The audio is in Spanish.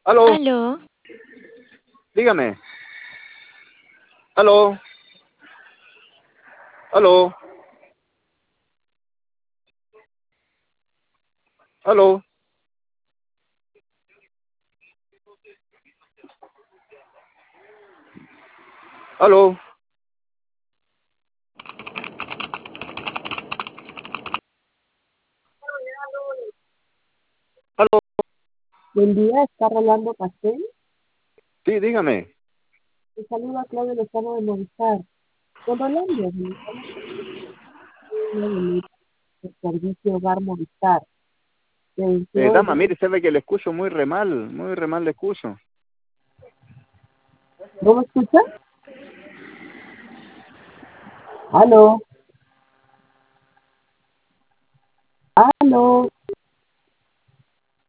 Aló, Aló, dígame. Aló, aló, aló, aló, aló. Buen día, está Rolando Castel. Sí, dígame. Te saluda Claudia Lozano de Movistar. Con Rolando, del servicio Hogar Movistar. Te deseo Dama, mire, se ve que le escucho muy re mal le escucho. ¿No me escuchas? Aló, aló.